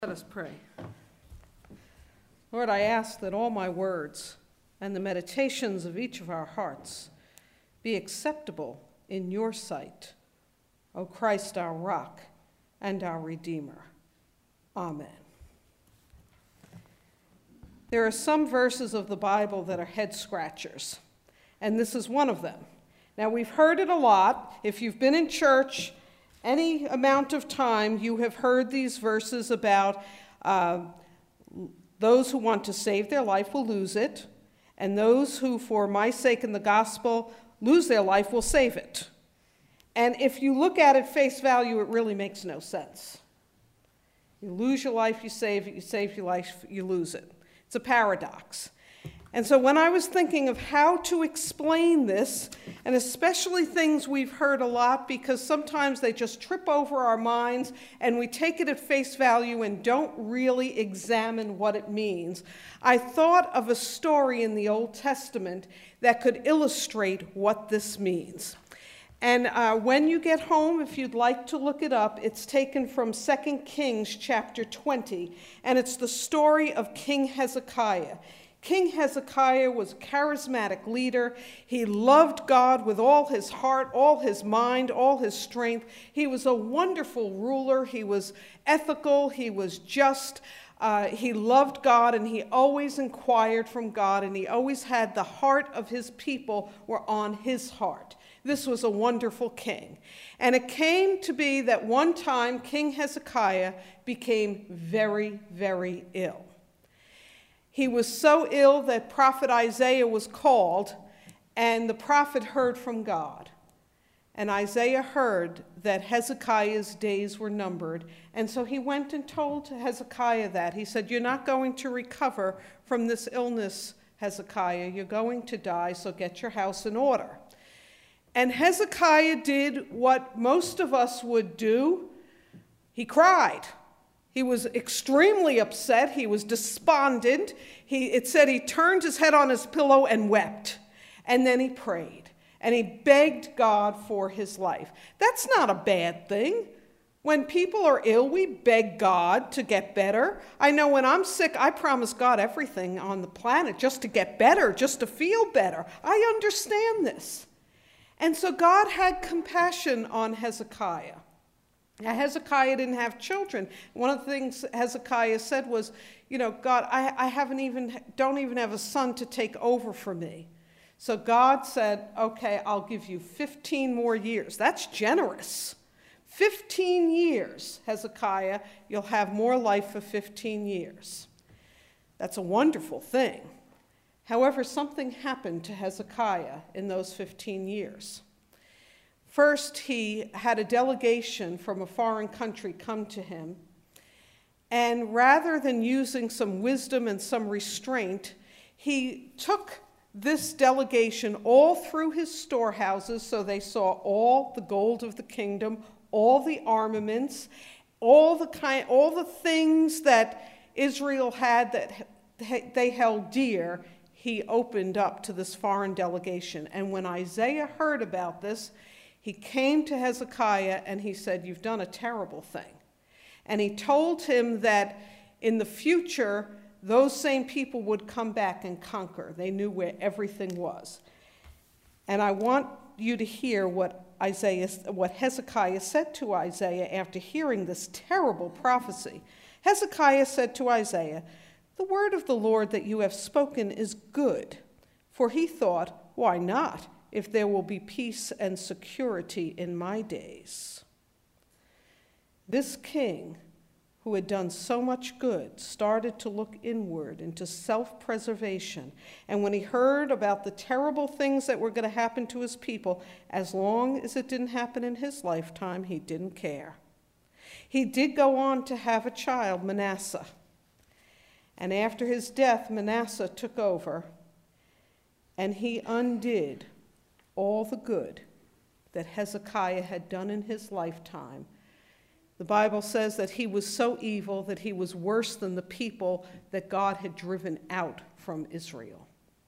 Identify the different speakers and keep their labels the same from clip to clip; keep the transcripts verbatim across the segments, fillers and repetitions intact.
Speaker 1: Let us pray. Lord, I ask that all my words and the meditations of each of our hearts be acceptable in your sight, O Christ, our rock and our Redeemer. Amen. There are some verses of the Bible that are head scratchers, and this is one of them. Now, we've heard it a lot. If you've been in church any amount of time, you have heard these verses about uh, those who want to save their life will lose it, and those who, for my sake and the gospel, lose their life will save it. And if you look at it face value, it really makes no sense. You lose your life, you save it. You save your life, you lose it. It's a paradox. And so when I was thinking of how to explain this, and especially things we've heard a lot, because sometimes they just trip over our minds and we take it at face value and don't really examine what it means, I thought of a story in the Old Testament that could illustrate what this means. And uh, when you get home, if you'd like to look it up, it's taken from Second Kings chapter twenty, and it's the story of King Hezekiah. King Hezekiah was a charismatic leader. He loved God with all his heart, all his mind, all his strength. He was a wonderful ruler. He was ethical. He was just. Uh, he loved God, and he always inquired from God, and he always had the heart of his people were on his heart. This was a wonderful king. And it came to be that one time King Hezekiah became very, very ill. He was so ill that prophet Isaiah was called, and the prophet heard from God. And Isaiah heard that Hezekiah's days were numbered, and so he went and told Hezekiah that. He said, "You're not going to recover from this illness, Hezekiah. You're going to die, so get your house in order." And Hezekiah did what most of us would do. He cried. He was extremely upset. He was despondent. He, it said he turned his head on his pillow and wept. And then he prayed. And he begged God for his life. That's not a bad thing. When people are ill, we beg God to get better. I know when I'm sick, I promise God everything on the planet just to get better, just to feel better. I understand this. And so God had compassion on Hezekiah. Now, Hezekiah didn't have children. One of the things Hezekiah said was, you know, God, I, I haven't even, don't even have a son to take over for me. So God said, okay, I'll give you fifteen more years. That's generous. fifteen years, Hezekiah, you'll have more life for fifteen years. That's a wonderful thing. However, something happened to Hezekiah in those fifteen years. First, he had a delegation from a foreign country come to him, and rather than using some wisdom and some restraint, he took this delegation all through his storehouses, so they saw all the gold of the kingdom, all the armaments, all the kind, all the things that Israel had that they held dear. He opened up to this foreign delegation, and when Isaiah heard about this, he came to Hezekiah and he said, "You've done a terrible thing." And he told him that in the future, those same people would come back and conquer. They knew where everything was. And I want you to hear what Isaiah, what Hezekiah said to Isaiah after hearing this terrible prophecy. Hezekiah said to Isaiah, "The word of the Lord that you have spoken is good." For he thought, "Why not? If there will be peace and security in my days." This king, who had done so much good, started to look inward into self-preservation. And when he heard about the terrible things that were going to happen to his people, as long as it didn't happen in his lifetime, he didn't care. He did go on to have a child, Manasseh. And after his death, Manasseh took over, and he undid all the good that Hezekiah had done in his lifetime. The Bible says that he was so evil that he was worse than the people that God had driven out from Israel.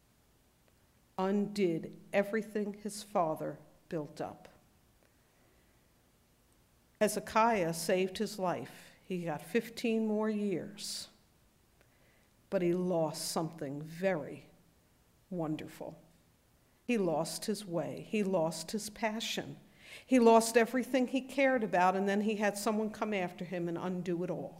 Speaker 1: Undid everything his father built up. Hezekiah saved his life. He got fifteen more years. But he lost something very wonderful. He lost his way. He lost his passion. He lost everything he cared about, and then he had someone come after him and undo it all.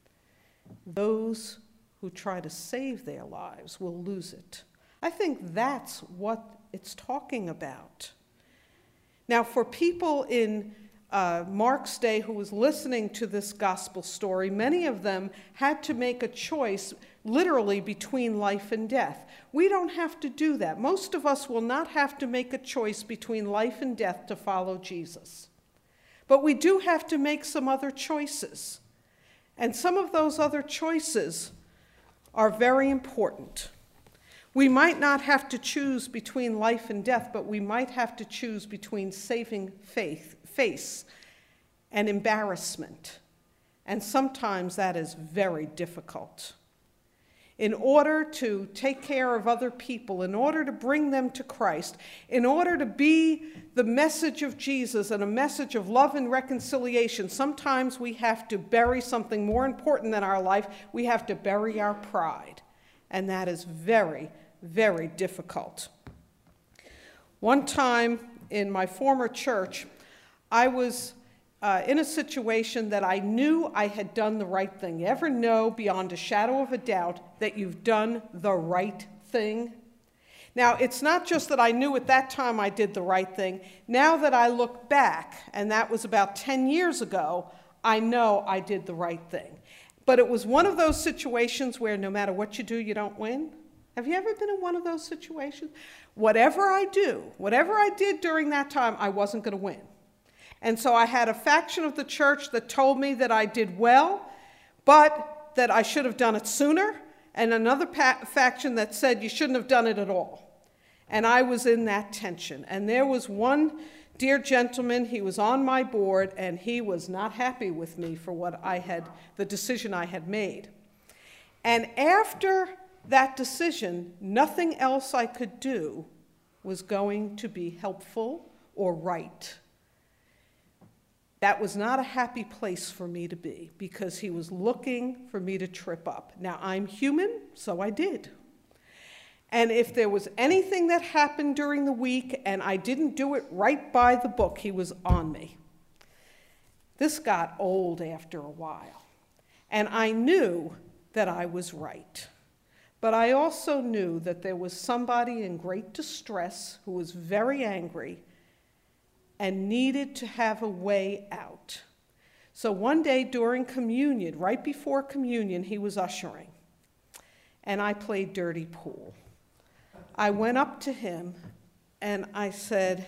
Speaker 1: Those who try to save their lives will lose it. I think that's what it's talking about. Now, for people in uh, Mark's day who was listening to this gospel story, many of them had to make a choice literally between life and death. We don't have to do that. Most of us will not have to make a choice between life and death to follow Jesus. But we do have to make some other choices. And some of those other choices are very important. We might not have to choose between life and death, but we might have to choose between saving faith, face and embarrassment. And sometimes that is very difficult. In order to take care of other people, in order to bring them to Christ, in order to be the message of Jesus and a message of love and reconciliation, sometimes we have to bury something more important than our life. We have to bury our pride. And that is very, very difficult. One time in my former church, I was uh, in a situation that I knew I had done the right thing. You ever know beyond a shadow of a doubt that you've done the right thing? Now, it's not just that I knew at that time I did the right thing. Now that I look back, and that was about ten years ago, I know I did the right thing. But it was one of those situations where no matter what you do, you don't win. Have you ever been in one of those situations? Whatever I do, whatever I did during that time, I wasn't going to win. And so I had a faction of the church that told me that I did well, but that I should have done it sooner, and another faction that said you shouldn't have done it at all. And I was in that tension. And there was one dear gentleman, he was on my board, and he was not happy with me for what I had, the decision I had made. And after that decision, nothing else I could do was going to be helpful or right. That was not a happy place for me to be because he was looking for me to trip up. Now, I'm human, so I did. And if there was anything that happened during the week and I didn't do it right by the book, he was on me. This got old after a while. And I knew that I was right. But I also knew that there was somebody in great distress who was very angry and needed to have a way out. So one day during communion, right before communion, he was ushering, and I played dirty pool. I went up to him and I said,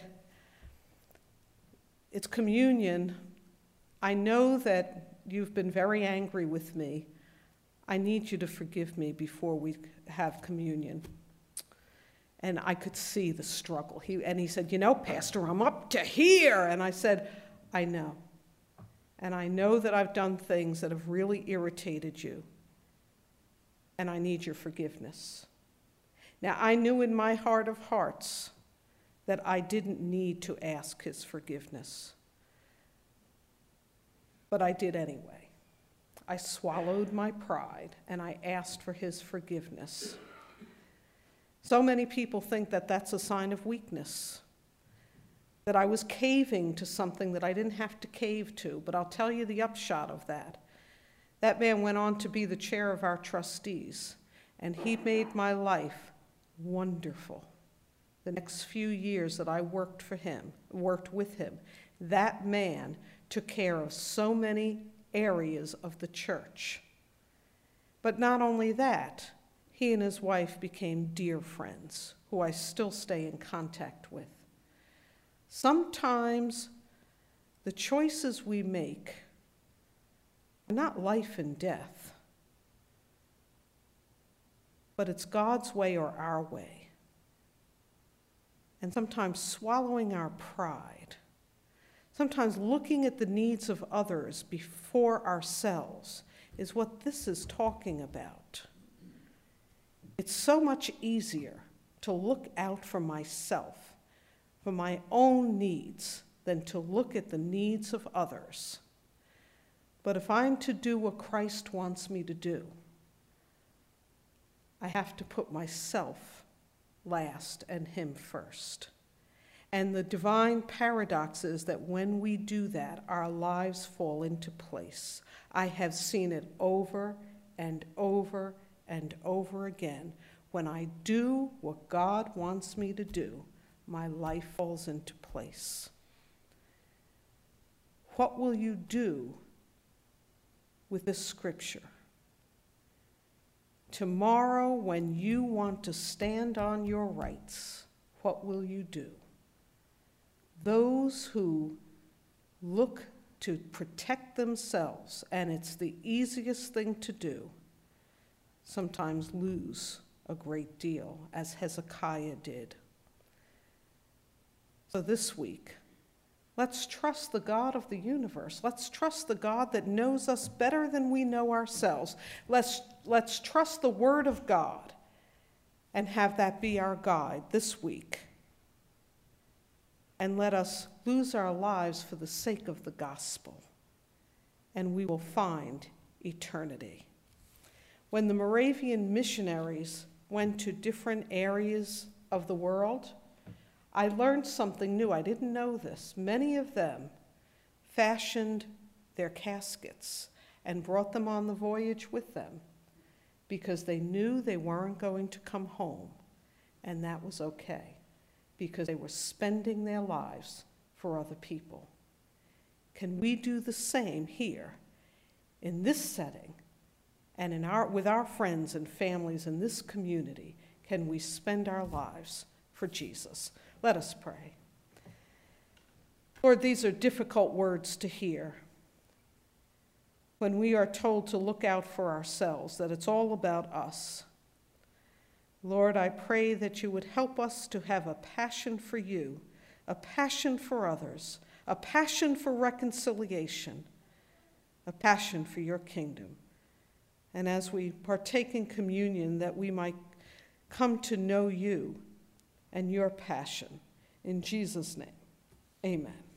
Speaker 1: "It's communion. I know that you've been very angry with me. I need you to forgive me before we have communion." And I could see the struggle. He, and he said, "You know, Pastor, I'm up to here." And I said, "I know. And I know that I've done things that have really irritated you. And I need your forgiveness." Now, I knew in my heart of hearts that I didn't need to ask his forgiveness. But I did anyway. I swallowed my pride and I asked for his forgiveness. So many people think that that's a sign of weakness, that I was caving to something that I didn't have to cave to, but I'll tell you the upshot of that. That man went on to be the chair of our trustees, and he made my life wonderful. The next few years that I worked for him, worked with him, that man took care of so many areas of the church. But not only that, he and his wife became dear friends, who I still stay in contact with. Sometimes the choices we make are not life and death, but it's God's way or our way. And sometimes swallowing our pride, sometimes looking at the needs of others before ourselves is what this is talking about. It's so much easier to look out for myself, for my own needs, than to look at the needs of others. But if I'm to do what Christ wants me to do, I have to put myself last and him first. And the divine paradox is that when we do that, our lives fall into place. I have seen it over and over and over again. When I do what God wants me to do, my life falls into place. What will you do with this scripture? Tomorrow, when you want to stand on your rights, what will you do? Those who look to protect themselves, and it's the easiest thing to do, sometimes lose a great deal, as Hezekiah did. So this week, let's trust the God of the universe. Let's trust the God that knows us better than we know ourselves. Let's, let's trust the Word of God and have that be our guide this week. And let us lose our lives for the sake of the gospel, and we will find eternity. When the Moravian missionaries went to different areas of the world, I learned something new. I didn't know this. Many of them fashioned their caskets and brought them on the voyage with them because they knew they weren't going to come home, and that was okay, because they were spending their lives for other people. Can we do the same here in this setting and in our, with our friends and families in this community? Can we spend our lives for Jesus? Let us pray. Lord, these are difficult words to hear when we are told to look out for ourselves, that it's all about us. Lord, I pray that you would help us to have a passion for you, a passion for others, a passion for reconciliation, a passion for your kingdom. And as we partake in communion, that we might come to know you and your passion. In Jesus' name, amen.